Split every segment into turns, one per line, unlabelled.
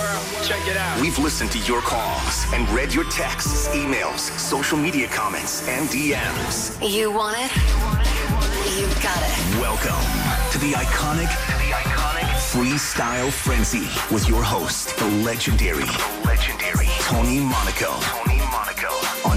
world. Check it out.
We've listened to your calls and read your texts, emails, social media comments, and DMs.
You want it? You got it.
Welcome to the iconic Freestyle Frenzy with your host, the legendary Tony Monaco. On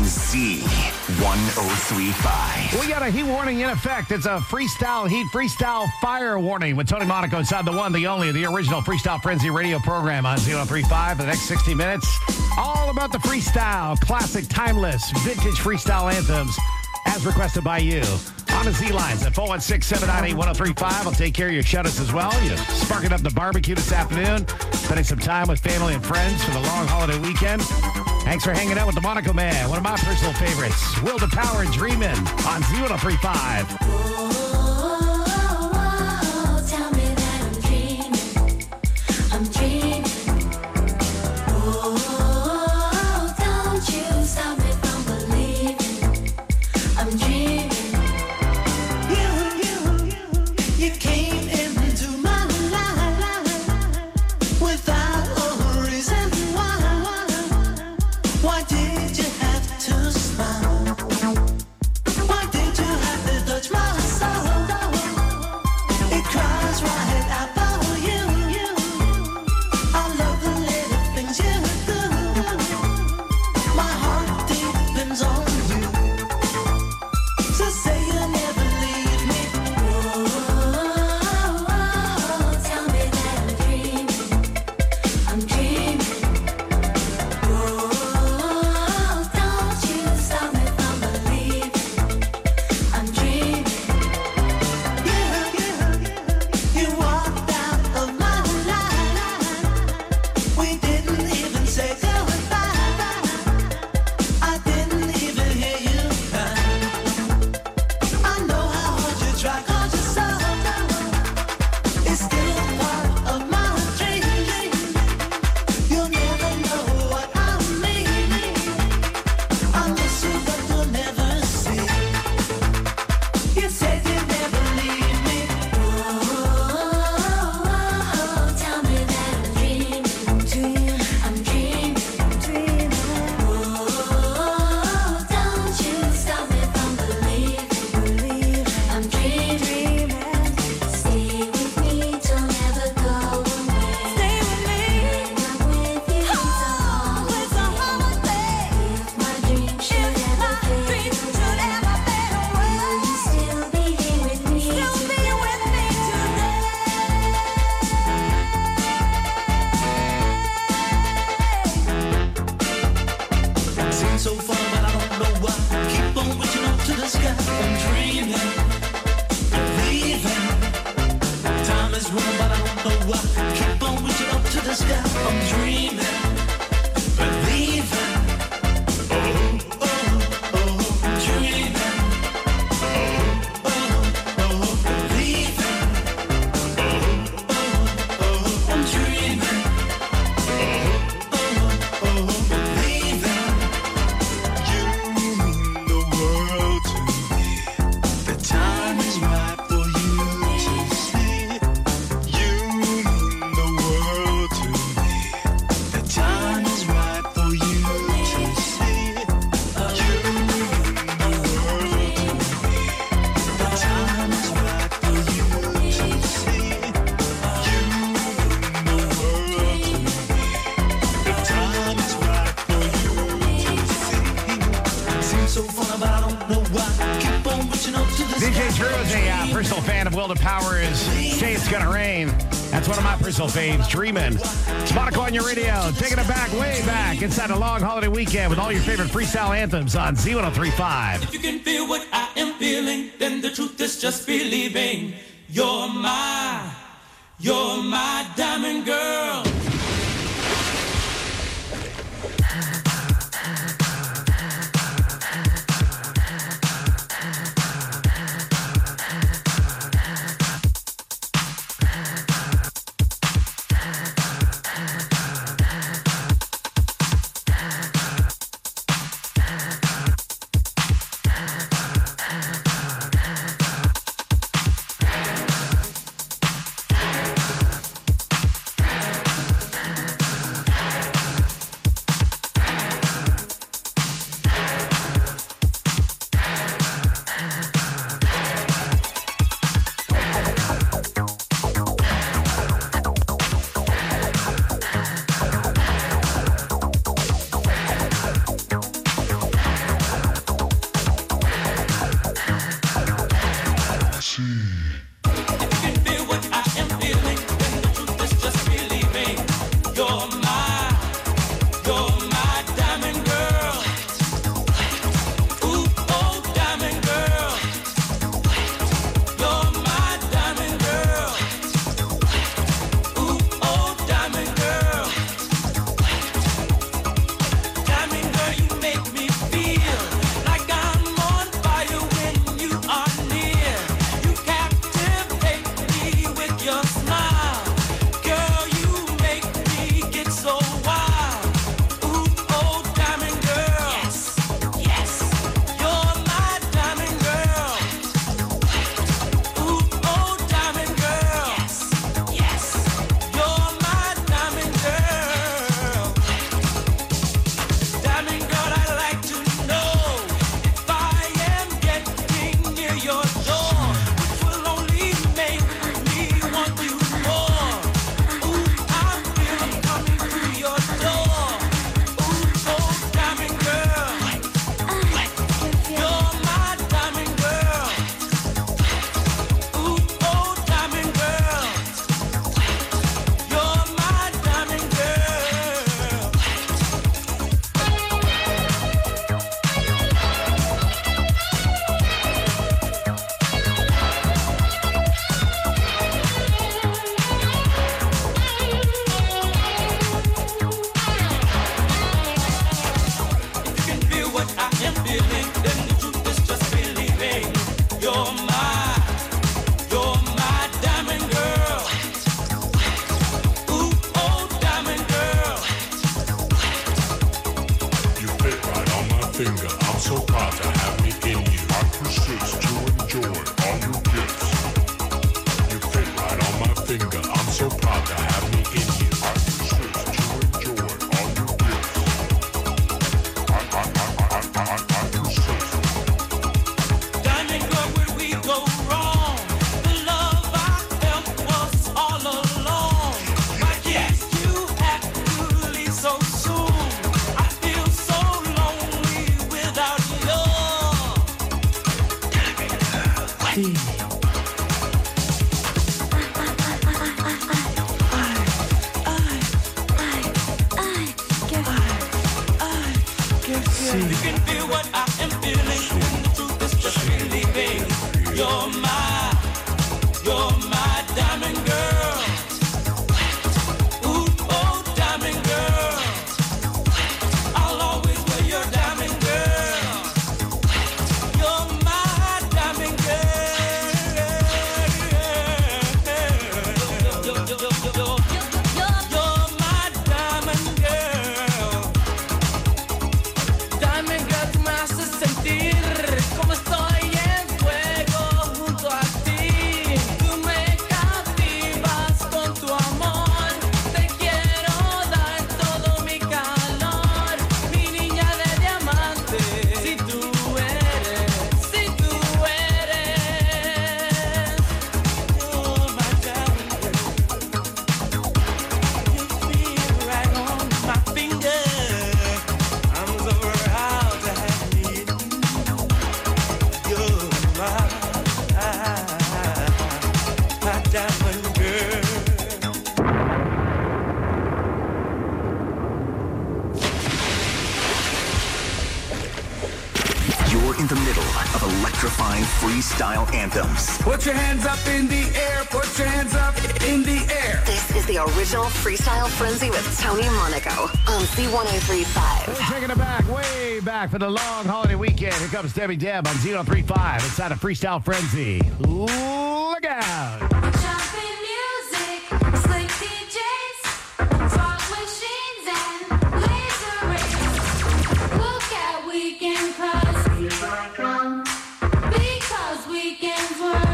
Z1035.
We got a heat warning in effect. It's a freestyle heat, freestyle fire warning with Tony Monaco inside the one, the only, the original Freestyle Frenzy radio program on Z1035 for the next 60 minutes. All about the freestyle, classic, timeless, vintage freestyle anthems as requested by you. On the Z-Lines at 416-798-1035. I'll take care of your shout-outs as well. You're sparking up the barbecue this afternoon, spending some time with family and friends for the long holiday weekend. Thanks for hanging out with the Monaco Man, one of my personal favorites, Will the Power Dreamin' on Z1035. Faves, Dreamin'. It's Monaco on your radio, taking it back, way back, inside a long holiday weekend with all your favorite freestyle anthems on Z1035.
If you can feel what I am feeling, then the truth is just believing. You're my diamond girl. You can feel what I am feeling. And the truth is just believing. You're my diamond girl. Ooh, oh, diamond girl. I'll always wear your diamond girl. You're my diamond girl. You're my diamond girl. Diamond girl, tú me haces sentir como estoy en fuego junto a ti. Tú me cautivas con tu amor. Te quiero dar todo mi calor. Mi niña de diamante. Si tú eres. You're my diamond girl. You feel right on my finger. I'm so proud to have you. You're my diamond girl.
You're in the middle of electrifying freestyle anthems.
Put your hands up in the air. Put your hands up in the air.
This is the original Freestyle Frenzy with Tony Monaco on C1035.
We're taking it back, way back for the long holiday weekend. Here comes Debbie Deb on 1035 inside of Freestyle Frenzy. Look out.
Jumping music, slick DJs, fog machines and laser rays. Look at Weekend Cuz, because weekends were.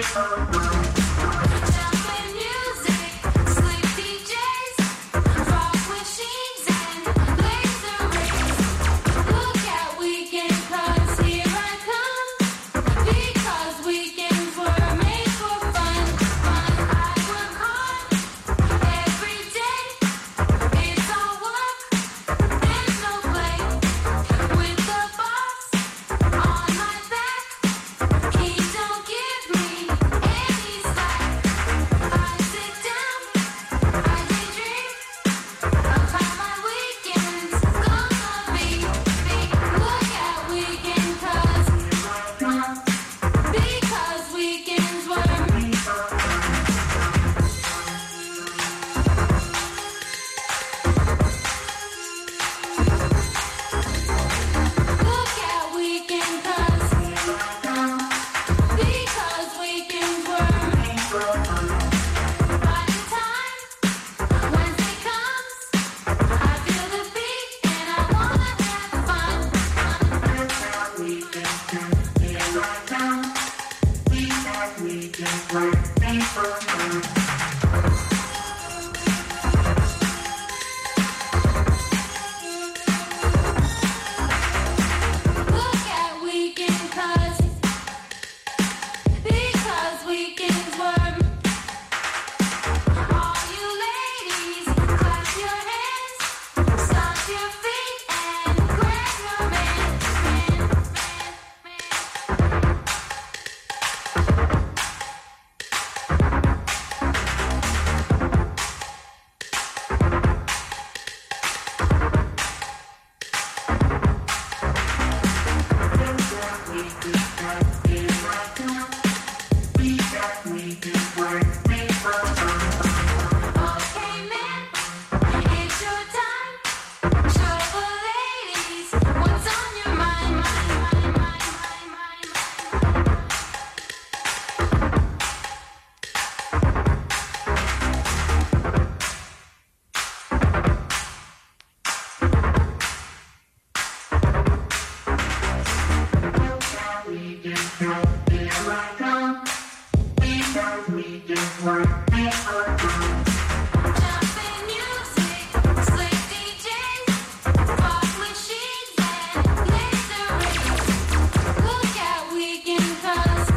Jumping music, slick DJs, fog machines and laser rays. Look at Weekend Cuz, here I come, because weekends were made for fun. I work hard every day. It's all work, there's no play. With the boss on my back, he don't give me any slack. I sit down, I daydream of how my weekend's gonna be. Look at Weekend Cuz, because weekends were. Look at Weekend Cuz, because weekends were. By the time Wednesday comes, I feel the beat and I wanna have fun. Look at Weekend Cuz, because weekends were. All you ladies, clap your hands, stomp your feet, and grab your man. Okay, man, it's your time. Show the ladies what's on your mind. Jumping music, slick DJs, fog machines and laser rays. Look at Weekend Cuz,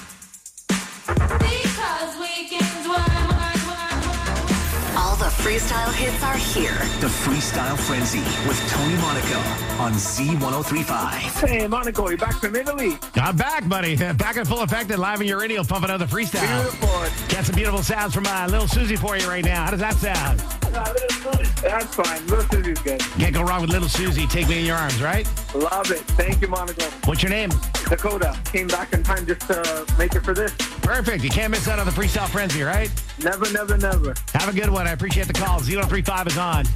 because weekends were.
All the freestyle hits are here.
The Freestyle Frenzy with Tony Monaco on Z1035.
Hey, Monaco, you're back from Italy.
I'm back, buddy. Back in full effect and live in your radio, pumping out the freestyle.
Beautiful.
Got some beautiful sounds from Little Susie for you right now. How does that sound?
That's fine. Little Susie's good.
Can't go wrong with Little Susie. Take me in your arms, right?
Love it. Thank you, Monaco.
What's your name?
Dakota came back in time just to make it for this.
Perfect. You can't miss out on the Freestyle Frenzy, right?
Never, never, never.
Have a good one. I appreciate the call. 035 is on.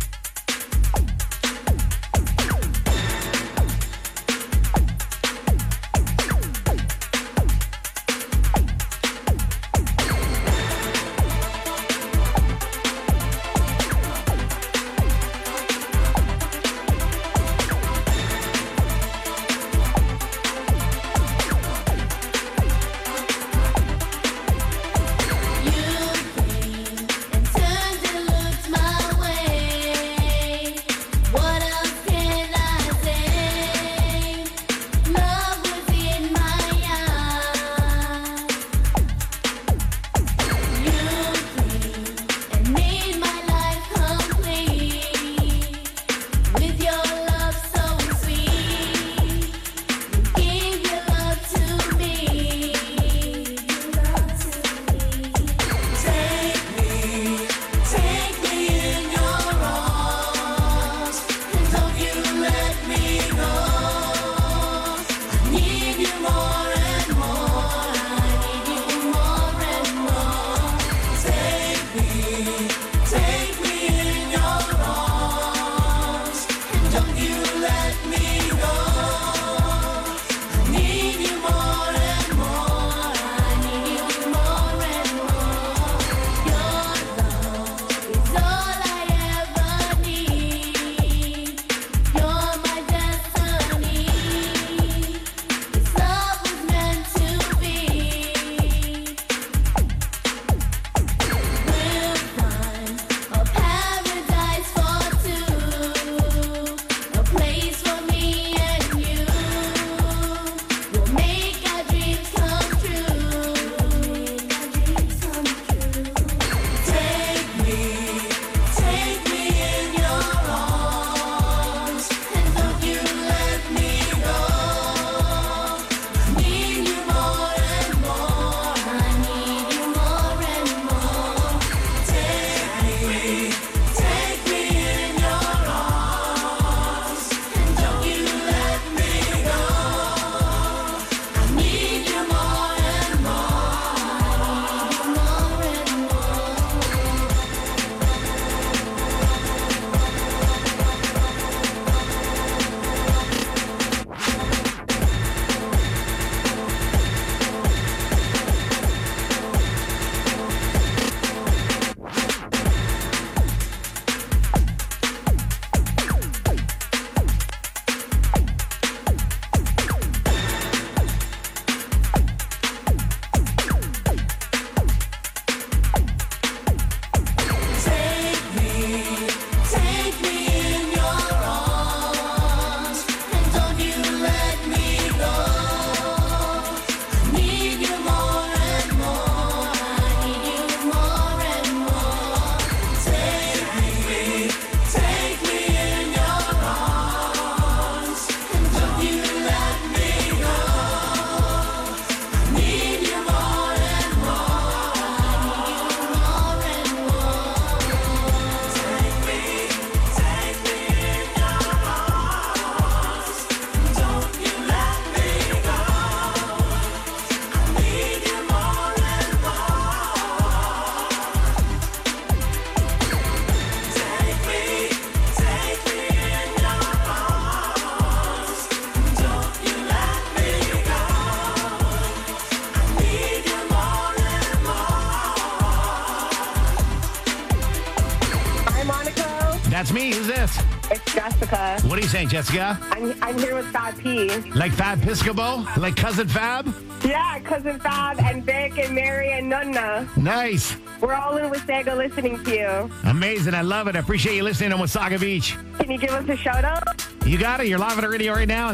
That's me. Who's this?
It's Jessica.
What are you saying, Jessica?
I'm here with Fab P.
Like Fab Piscopo? Like Cousin Fab?
Yeah, Cousin Fab and Vic and Mary and Nunna.
Nice.
We're all in Wasaga listening to you.
Amazing. I love it. I appreciate you listening on Wasaga Beach.
Can you give us a shout out?
You got it. You're live on the radio right now on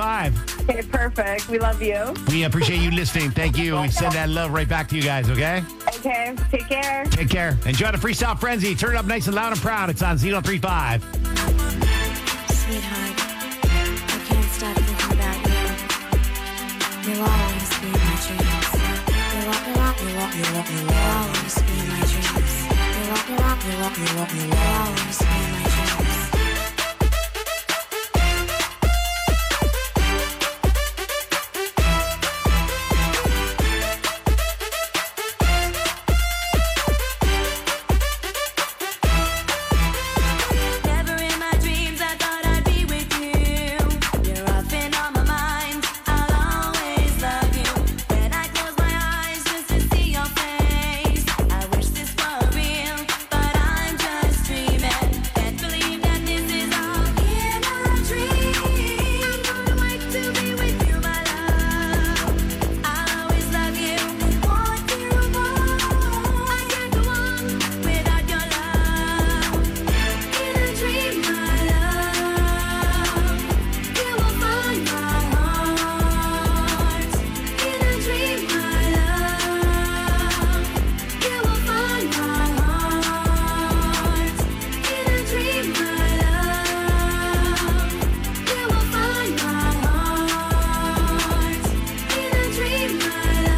035.
Okay, perfect. We love you.
We appreciate you listening. Thank you. We send that love right back to you guys, okay?
Okay, take care.
Take care. Enjoy the Freestyle Frenzy. Turn it up nice and loud and proud. It's on 035.
Sweetheart, I can't stop thinking about you. You'll always be in my dreams. You'll always be in my dreams. You'll always be my dreams. Never in my dreams I thought I'd be with you. You're often on my mind. I'll always love you. When I close my eyes just to see your face, I wish this were real, but I'm just dreaming. Can't believe that this is all in a dream. I'm gonna wait to be with you, my love. I'll always love you and want you more. I can't go on without your love. In a dream, my love, you will find my heart. In a dream, my love, you will find my heart. In a dream, my love, you will find my heart. In a dream, my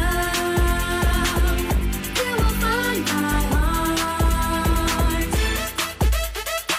love, you will find my heart.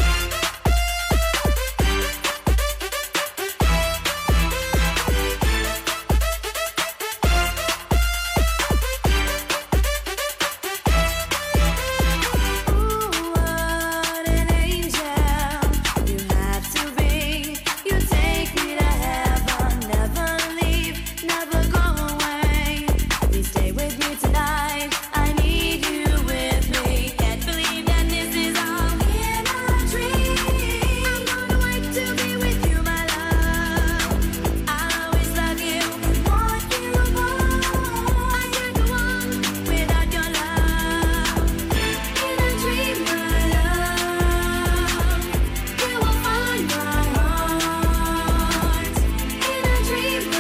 Ooh, what an angel you have to be. You take me to heaven, never leave, never go away. Please stay with me tonight. I need you with me. Can't believe that this is all in a dream. I'm gonna wait to be with you, my love. I'll always love you and want you more. I can't go on without your love. In a dream, my love, you will find my heart. In a dream, my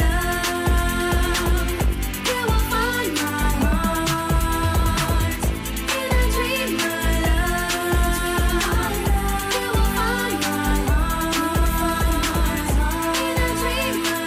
love, you will find my heart. In a dream, my love, you will find my heart. In a dream, my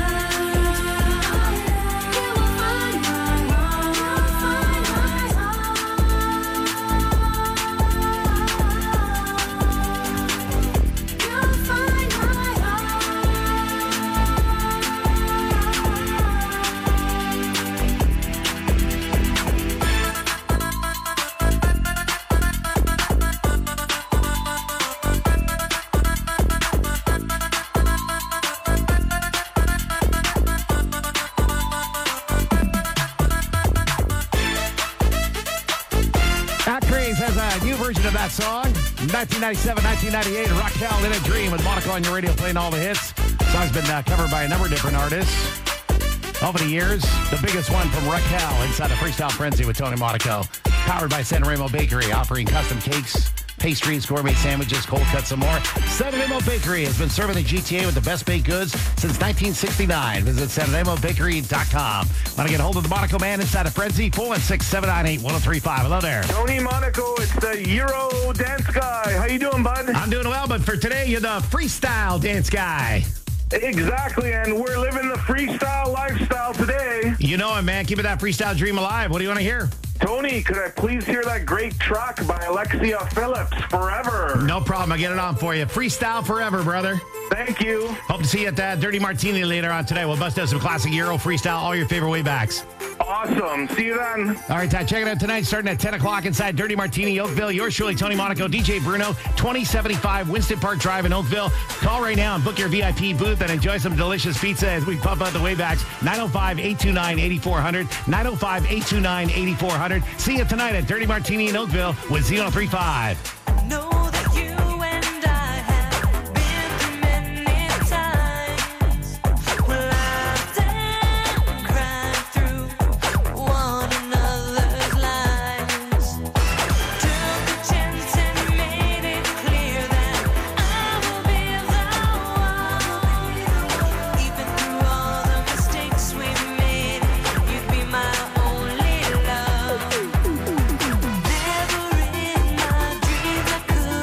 Craze has a new version of that song. 1997, 1998, Raquel in a Dream with Monaco on your radio playing all the hits. Song's been covered by a number of different artists over the years. The biggest one from Raquel inside the Freestyle Frenzy with Tony Monaco. Powered by San Remo Bakery, offering custom cakes, pastries, gourmet sandwiches, cold cuts, and more. San Remo Bakery has been serving the GTA with the best baked goods since 1969. Visit sanremobakery.com. Want to get a hold of the Monaco man inside of Frenzy? 416-798-1035. Hello there.
Tony Monaco, it's the Euro dance guy. How you doing, bud?
I'm doing well, but for today, you're the freestyle dance guy.
Exactly, and we're living the freestyle lifestyle today.
You know it, man. Keeping that freestyle dream alive. What do you want to hear?
Tony, could I please hear that great track by Alexia Phillips, Forever?
No problem. I'll get it on for you. Freestyle forever, brother.
Thank you.
Hope to see you at that Dirty Martini later on today. We'll bust out some classic Euro freestyle, all your favorite way backs.
Awesome. See you then.
All right, Todd, check it out tonight, starting at 10 o'clock inside Dirty Martini, Oakville. Yours truly, Tony Monaco, DJ Bruno, 2075 Winston Park Drive in Oakville. Call right now and book your VIP booth and enjoy some delicious pizza as we pump out the waybacks. 905-829-8400, 905-829-8400. See you tonight at Dirty Martini in Oakville with Z135.
Know that you and I have been through many times. We'll laughed and cried through one another's lives. Took a chance and made it clear that I will be the one. Even through all the mistakes we made, you'd be my only love. Never in my dreams I could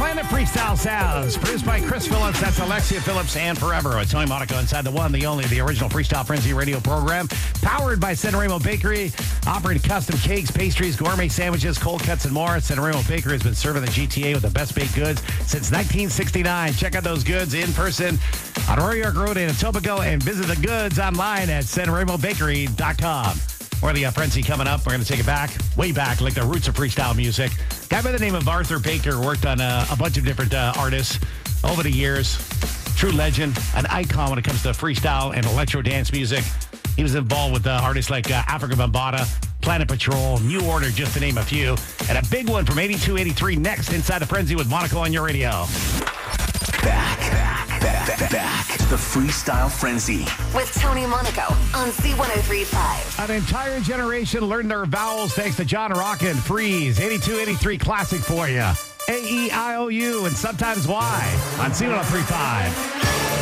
Planet Freestyle Sounds, produced by Chris Phillips. That's Alexia Phillips and Forever. With Tony Monaco inside the one, the only, the original Freestyle Frenzy radio program. Powered by San Remo Bakery. Offering custom cakes, pastries, gourmet sandwiches, cold cuts, and more. San Remo Bakery has been serving the GTA with the best baked goods since 1969. Check out those goods in person on Royal York Road in Etobicoke and visit the goods online at sanremobakery.com. More of the Frenzy coming up. We're going to take it back, way back, like the roots of freestyle music. Guy by the name of Arthur Baker worked on a bunch of different artists over the years. True legend, an icon when it comes to freestyle and electro dance music. He was involved with artists like Africa Bambaataa, Planet Patrol, New Order, just to name a few. And a big one from 82, 83 next inside the Frenzy with Monaco on your radio.
Back to the Freestyle Frenzy.
With Tony Monaco on Z103.5.
An entire generation learned their vowels thanks to John Rockin' Freeze. 82, 83 classic for you. A-E-I-O-U and sometimes Y on Z103.5.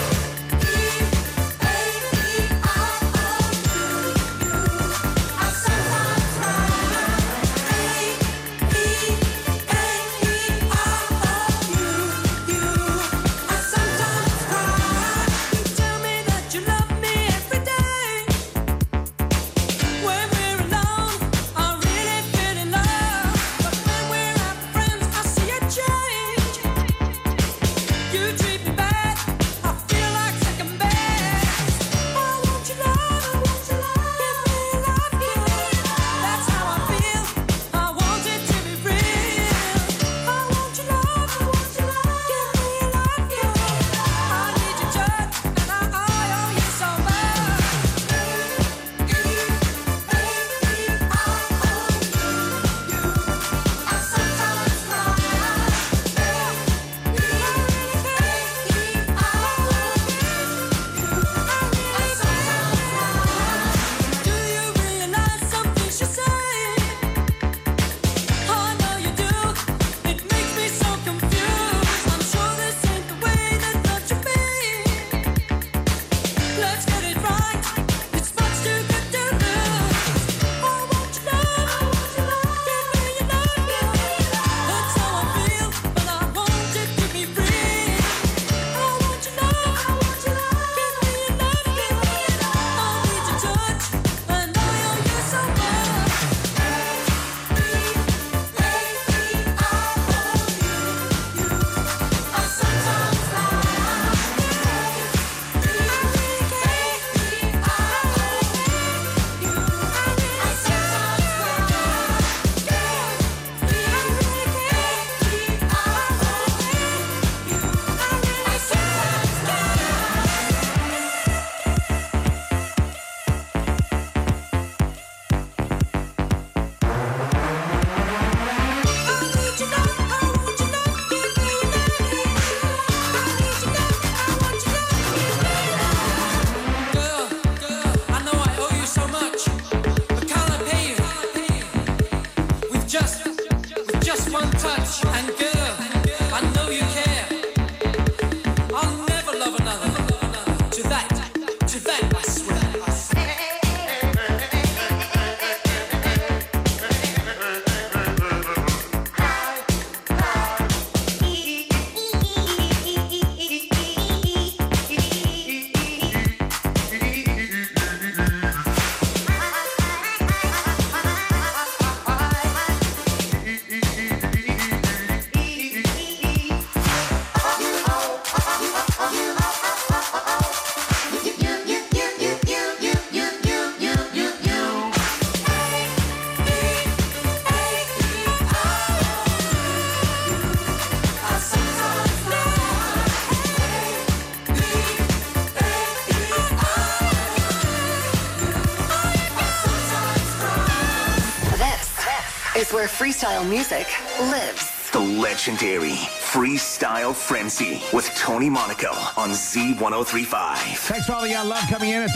Is where freestyle music lives.
The legendary Freestyle Frenzy with Tony Monaco on Z103.5.
Thanks for all the love coming in at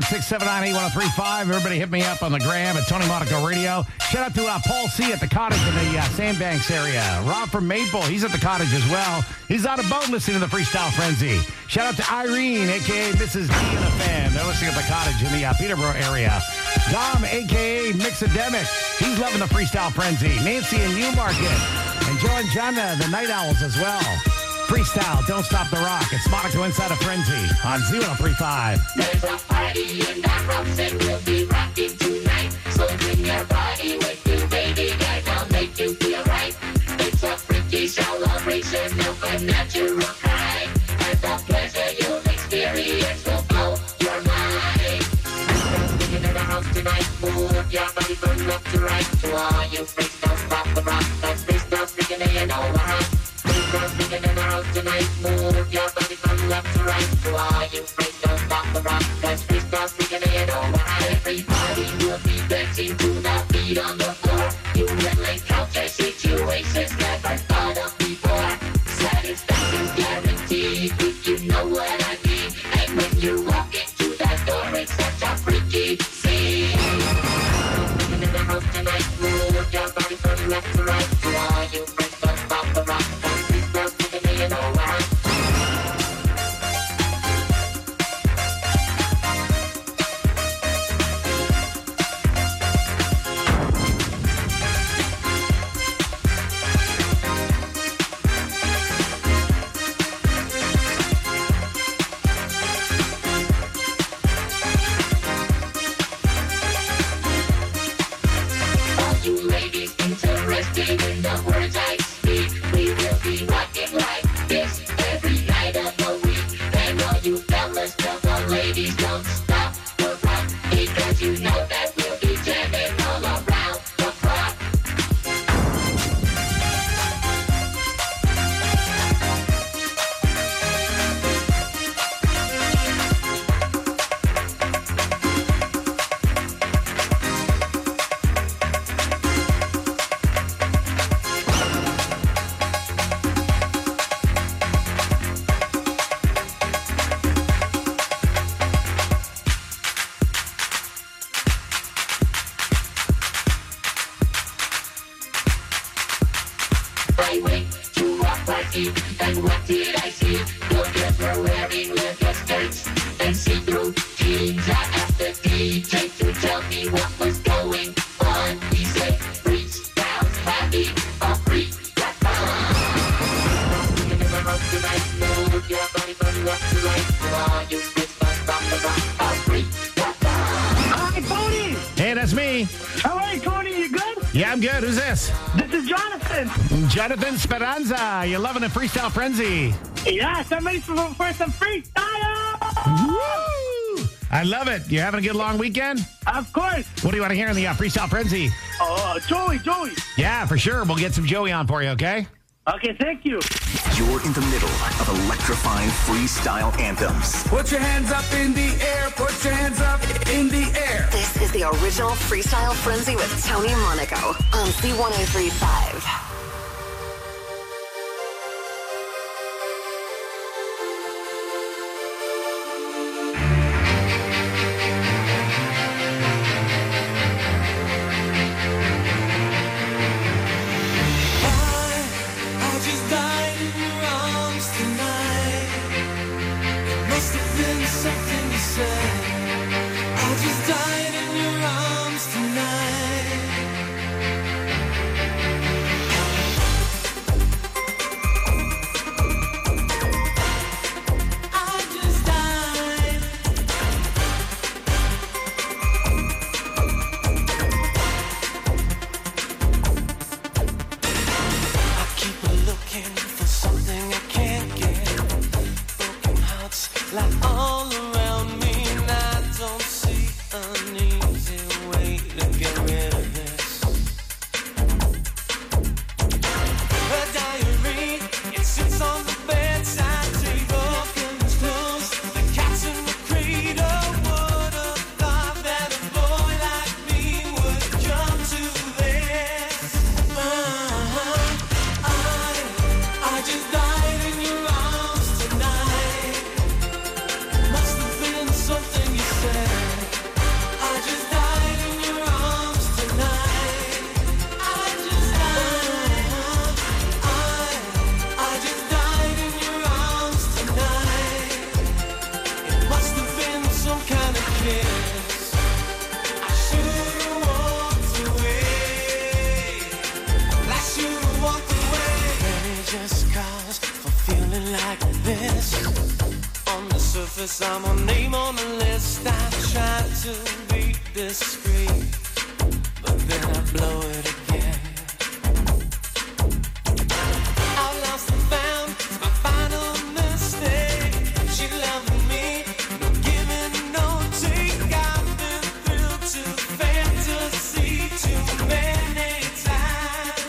416-798-1035. Everybody hit me up on the gram at Tony Monaco Radio. Shout out to Paul C. at the cottage in the Sandbanks area. Rob from Maple, he's at the cottage as well. He's on a boat listening to the Freestyle Frenzy. Shout out to Irene, a.k.a. Mrs. D and a fan. They're listening at the cottage in the Peterborough area. Dom, a.k.a. Mixademic. He's loving the Freestyle Frenzy. Nancy in Newmarket. And Joe and Jana, the Night Owls as well. Freestyle, Don't Stop the Rock. It's Monaco Inside a Frenzy on Z103.5.
There's a party in the rooms and we'll be rocking tonight. So bring your body with you, baby. Guys, I'll make you feel right. It's a freaky celebration of a natural high. And the pleasure you'll experience will blow your mind. Singing in the house tonight, move your body from left to right. To all you freaks, don't stop the rock. That's freestyle speaking in over. Freaking in the house tonight, move your body from left to right. To all you freaks, don't stop the rock. That's freestyle speaking in over. Everybody will be dancing to the beat on the floor. You will encounter situations never thought of before. Satisfaction's guaranteed if you know what I mean. And when you walk into that door, it's such a freaky scene. Freaking in the house tonight, move your body from left to right. To all you freaks, don't stop the rock. That's freestyle speaking in over. All you ladies interested in the words I speak, we will be rocking like this every night of the week. And all you fellas, tell the ladies don't stop the rock, because you know that we'll be jamming all around the clock. I went to a party, and what did I see? Your girls were wearing little skirts and see-through jeans. I asked the DJ to tell me what was going on. He said, freestyle's having a freak in the house tonight, move your body from left to right. To all you freaks, don't stop the rock. A freak.
Hi, Tony.
Hey, that's me.
How are you, Tony? You good?
Yeah, I'm good. Who's this?
This is Jonathan.
Jonathan Speranza. You're loving the Freestyle Frenzy.
Yes, I'm ready for some freestyle.
Woo! I love it. You having a good long weekend?
Of course.
What do you want to hear in the Freestyle Frenzy?
Oh, Joey.
Yeah, for sure. We'll get some Joey on for you, okay?
Okay, thank you.
You're in the middle of electrifying freestyle anthems.
Put your hands up in the air. Put your hands up in the air.
This is the original Freestyle Frenzy with Tony Monaco on C103.5.
I just died in your arms tonight. It must have been something you said. I just died in your arms tonight. I just died. I keep looking for something I can't get. Broken hearts lie all around me, and I don't see a need. like this. On the surface, I'm a name on the list. I try to be discreet, but then I blow it again. I've lost and found, it's my final mistake. She loving me, no giving, no take. I've been thrilled to fantasy too many times.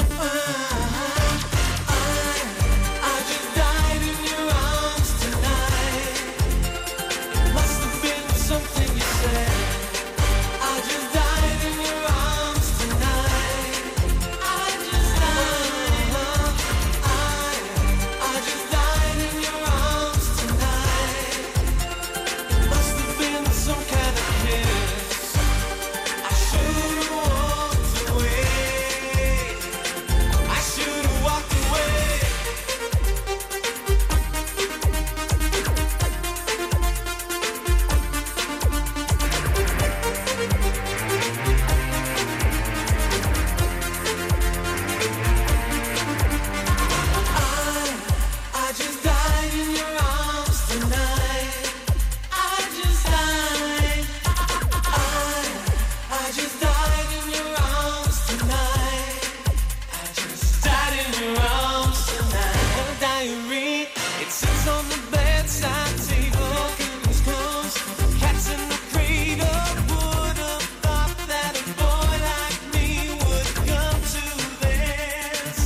I just died in your arms tonight. It must have been something you said. I just died in your arms tonight. I just died. I just died in your arms tonight. It must have been some kind of kiss. I should have walked away. I should have walked away. I just died in your arms tonight. I just died. I just died in your arms tonight. I just died in your arms tonight. A diary, it sits on the bedside table. Curtains closed, cats in the cradle. Would have thought that a boy like me would come to this.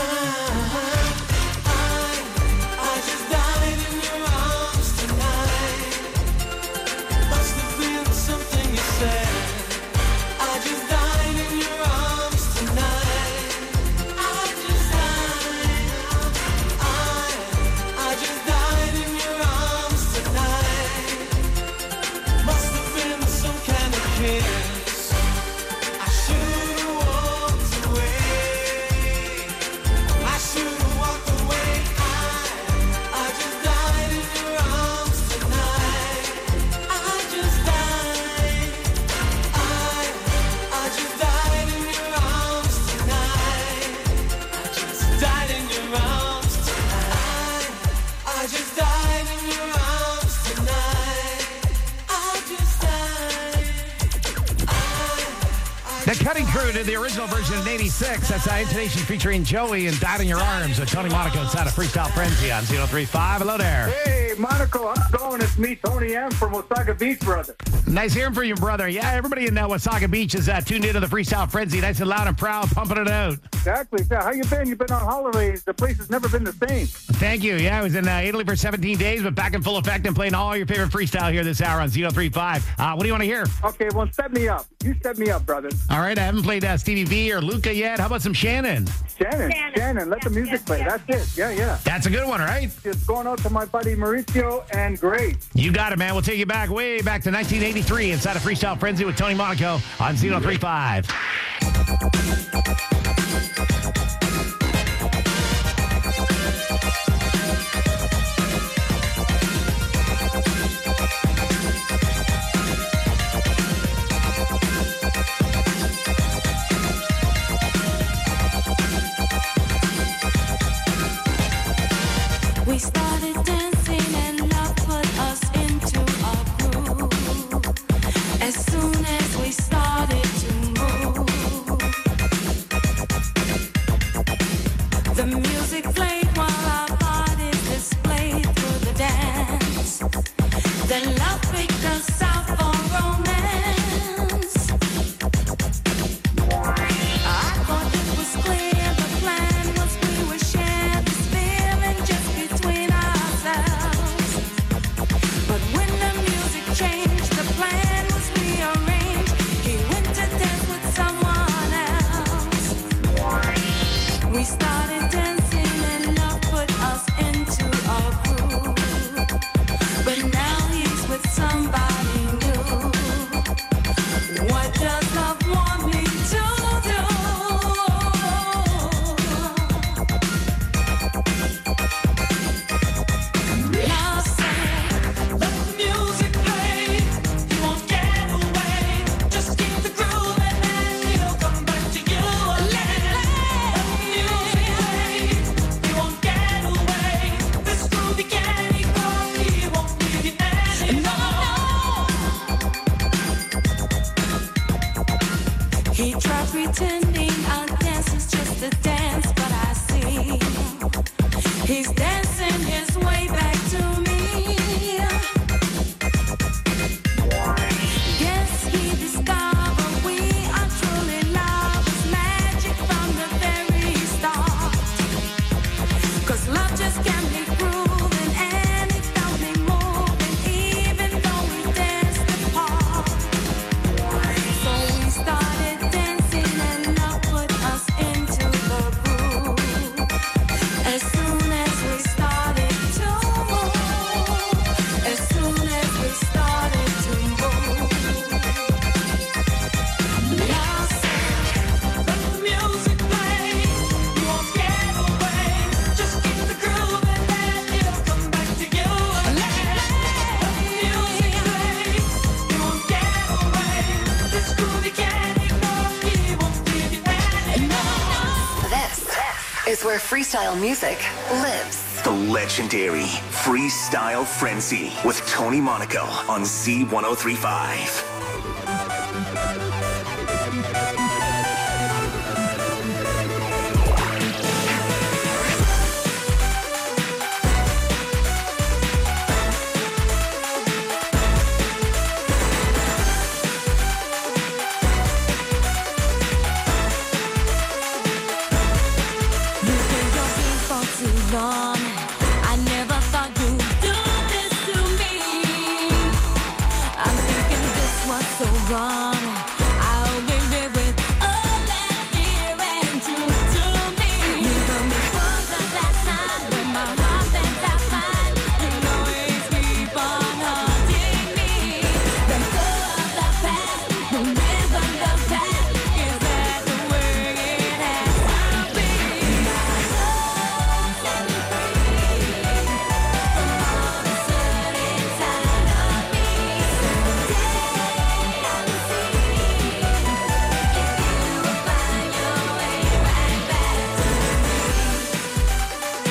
I just died in your arms tonight. Must have been something you said. I just died in your arms tonight. I just died. I just died in your arms tonight. Must have been some kind of kiss. I should have walked away. I should have walked away. I just died in your arms tonight. I just died. I just died in your arms tonight. I just died in your arms tonight. I just died in your arms tonight. I just died.
The Cutting Crew did the original version in 86. That's Intonation featuring Joey and Died in Your Arms with Tony Monaco inside of Freestyle Frenzy on 1035. Hello there.
Hey, Monaco, how's it going? It's me, Tony M. from Osaka Beach, brother.
Nice hearing from you, brother. Yeah, everybody in Wasaga Beach is tuned into the Freestyle Frenzy. Nice and loud and proud, pumping it out.
Exactly. Yeah, how you been? You've been on holidays. The place has never been the same.
Thank you. Yeah, I was in Italy for 17 days, but back in full effect and playing all your favorite freestyle here this hour on 1035. What do you want to hear?
Okay, well, set me up. You set me up, brother.
All right, I haven't played Stevie V or Luca yet. How about some Shannon?
Shannon, let the music play. That's it. Yeah.
That's a good one, right?
It's going out to my buddy Mauricio and Grace.
You got it, man. We'll take you back, way back to 1983 inside of Freestyle Frenzy with Tony Monaco on 1035.
We started dancing and love put us into a groove. As soon as we started to move, the music played while our bodies displayed through the dance. Then love picked us out for romance. I thought it was clear the plan was we would share this feeling just between us.
freestyle music lives.
The legendary Freestyle Frenzy with Tony Monaco on Z1035.
I never thought you'd do this to me. I'm thinking this was so wrong. I'll give it with all that fear and truth to me. You got me for the last time with my heart bent out fine. You always keep on haunting me. Let go of the past, don't live on the past. Is that the way it has to be? My love set me free from all the sun inside of me. Someday I will see if you will find your way right back to me.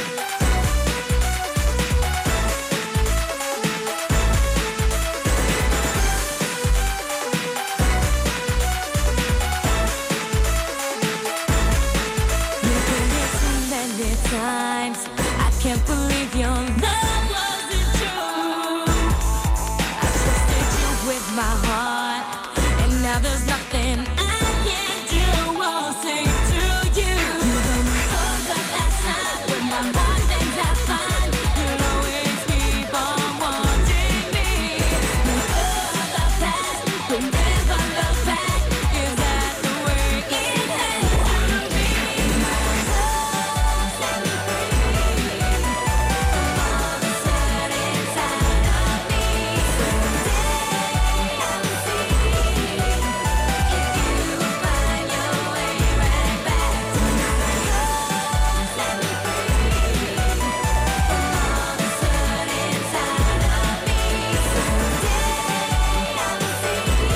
You've been here too many times. I can't believe your love wasn't true. I trusted you with my heart, and now there's nothing I can do. Won't say to you. You got me for the last time with my heart things I find. You'll always keep on wanting me. Let go of the past, but never look back. Is that the way it has to be? My love set me free from all the sun inside of me. Someday I will see if you will find your way right back to me. My love set me free from all the sun inside of me. Someday I will see if you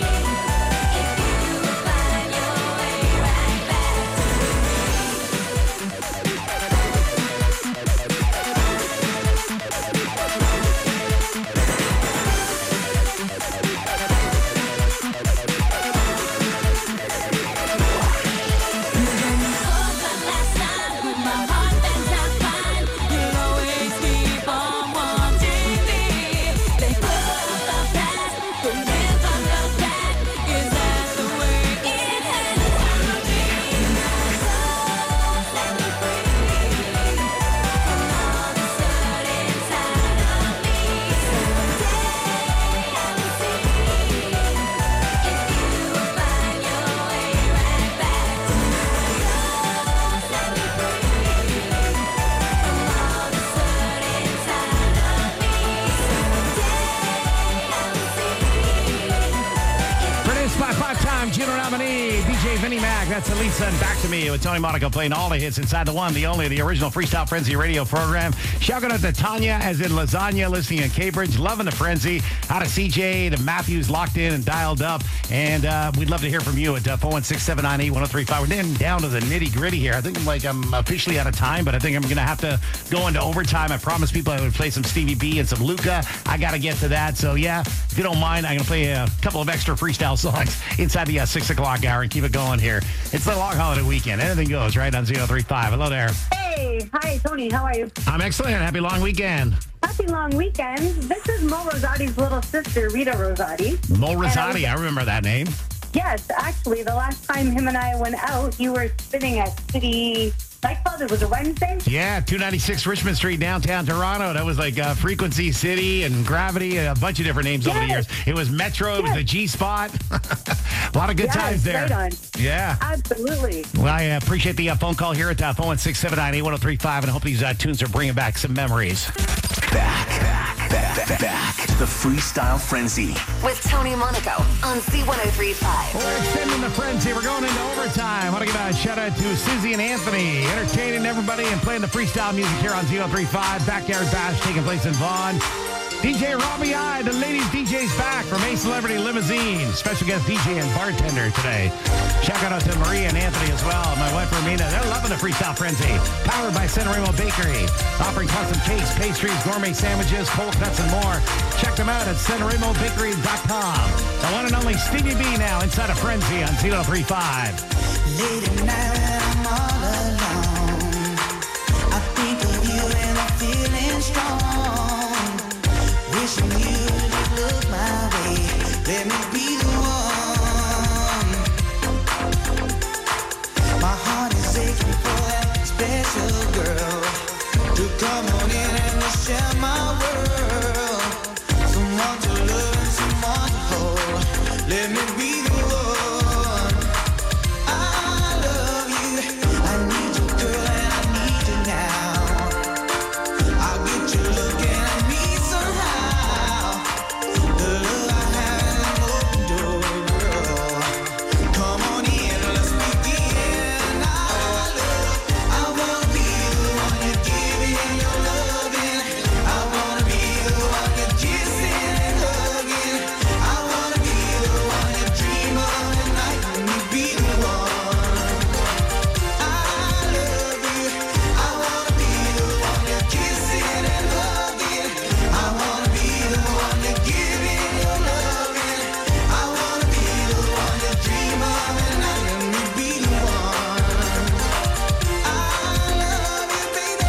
will find your way right back to me. You got me for the last time with my heart things I find. You'll always keep on wanting me. Let go of the past, but never look back. Is that the way it has to be? My love set me free from all the sun inside of me. Someday I will see if you will find your way right back to me. My love set me free from all the sun inside of me. Someday I will see.
Produced by five-time Juno nominee DJ Vinnie Mac. That's Elisa and Back to Me with Tony Monaco playing all the hits inside the one, the only, the original Freestyle Frenzy radio program. Shout out to Tanya, as in lasagna, listening in Cambridge, loving the Frenzy. Out of CJ to Matthews, locked in and dialed up. And we'd love to hear from you at 416-798-1035. We're getting down to the nitty-gritty here. I think I'm officially out of time, but I think I'm going to have to go into overtime. I promised people I would play some Stevie B and some Luca. I got to get to that. So, yeah, if you don't mind, I'm going to play a couple of extra freestyle songs inside the 6 o'clock hour and keep it going here. It's the long holiday weekend. Anything goes, right, on 035. Hello there.
Hey, hi, Tony. How are you?
I'm excellent. Happy long weekend.
Happy long weekend. This is Mo Rosati's little sister, Rita Rosati.
Mo Rosati, I remember that name.
Yes, actually, the last time him and I went out, you were spinning at City Nightclub. It was a Wednesday.
Yeah, 296 Richmond Street, downtown Toronto. That was like Frequency City and Gravity, a bunch of different names over the years. It was Metro, it was the G-Spot. A lot of good times there.
Right on.
Yeah.
Absolutely.
Well, I appreciate the phone call here at 416-798-1035, and I hope these tunes are bringing back some memories.
Back to the Freestyle Frenzy.
With Tony Monaco on Z1035.
We're extending the frenzy. We're going into overtime. I want to give a shout out to Susie and Anthony, entertaining everybody and playing the freestyle music here on Z1035. Backyard Bash taking place in Vaughan. DJ Robbie I, the ladies DJ's back from A Celebrity Limousine. Special guest DJ and bartender today. Shout out to Maria and Anthony as well. My wife Romina, they're loving the Freestyle Frenzy. Powered by San Remo Bakery. Offering custom cakes, pastries, gourmet sandwiches, cold cuts, and more. Check them out at sanremobakery.com. The one and only Stevie B now inside of Frenzy on 1035.
Late at night when I'm all alone, I think of you and I'm feeling strong. Wishing you would look my way. Let me be the one. My heart is aching for that special girl to come on in and to share my world. Someone to love and someone to hold. Let me be the one. I love you. I need you, girl, and I need you now. I'll get you looking at me somehow. The love I have is an open door, girl. Come on in, let's begin. I wanna be the one you're giving your loving. I wanna be the one you're kissing and hugging. I wanna be the one you dream of at night. Let me be the one. I love you. I wanna be the one you're kissing and hugging. I wanna be the one you're giving your loving. I wanna be the one you dream of at night. Let me be the one. I love you, baby.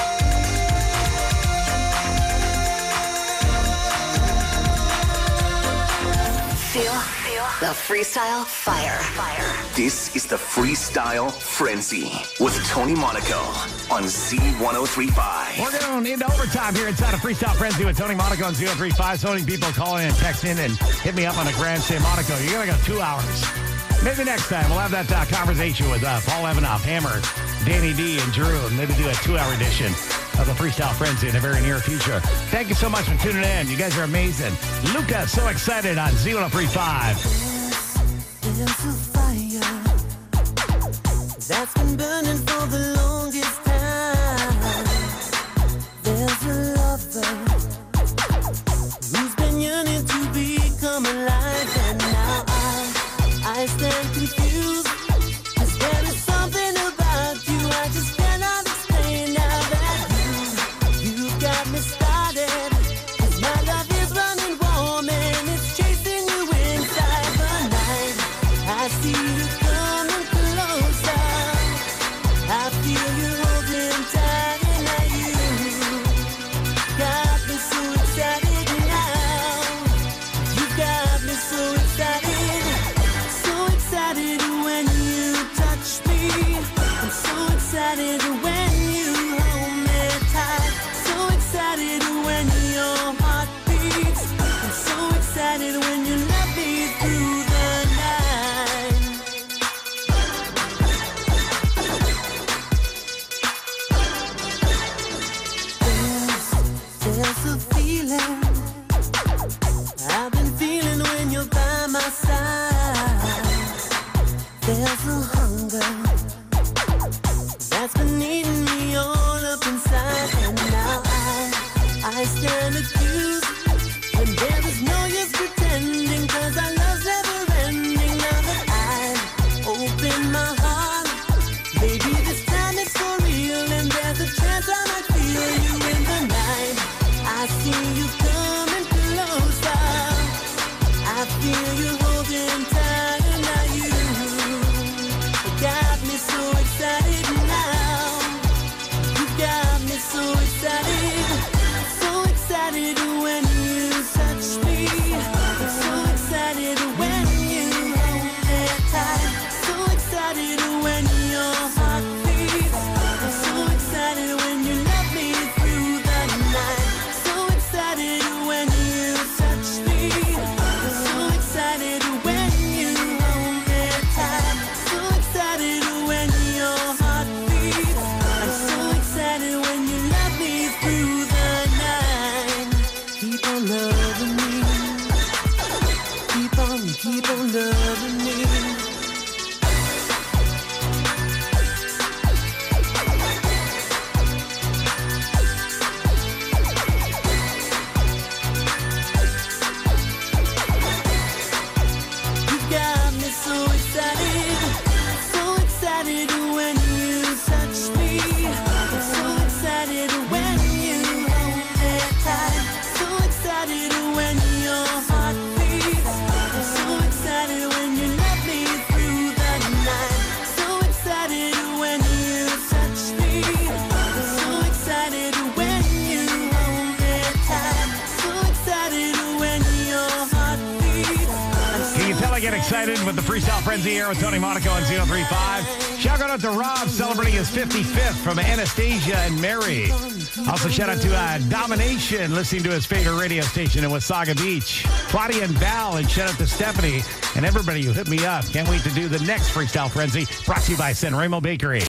Feel the freestyle fire.
This is the Freestyle Frenzy with Tony Monaco on Z1035.
We're going into overtime here inside of Freestyle Frenzy with Tony Monaco on 035. So many people calling and texting and hit me up on the Grand Say Monaco. You're going to go 2 hours. Maybe next time we'll have that conversation with Paul Evanoff, Hammer, Danny D, and Drew, and maybe do a 2-hour edition of the Freestyle Frenzy in the very near future. Thank you so much for tuning in. You guys are amazing. Luca, so excited on Z1035.
There's a fire that's been burning for the longest time. There's a lover who's been yearning to become alive, and now I stand confused, 'cause there is something about you I just cannot explain. Now that you got me started, 'cause my love is running warm and it's chasing you inside the night. I see you coming closer. I feel you holding tight, and now you got me so excited now. You got me so excited when you touch me. I'm so excited when you hold me tight. So excited when your heart beats. I'm so excited when you love me through the night. There's a feeling I've been feeling when you're by my side. There's a hunger that's been eating me all up inside, and now I stand accused when there is no use pretending, 'cause our love's never ending. Now that I've opened my heart, maybe this time it's for real, and there's a chance I might feel you in the night. I see you coming closer. I feel you holding tight, and now you got me so excited now. You got me so excited
to get excited with the Freestyle Frenzy here with Tony Monaco on Z135. Shout out to Rob celebrating his 55th from Anastasia and Mary. Also, shout out to Domination listening to his favorite radio station in Wasaga Beach. Claudia and Val, and shout out to Stephanie and everybody who hit me up. Can't wait to do the next Freestyle Frenzy brought to you by San Remo Bakery.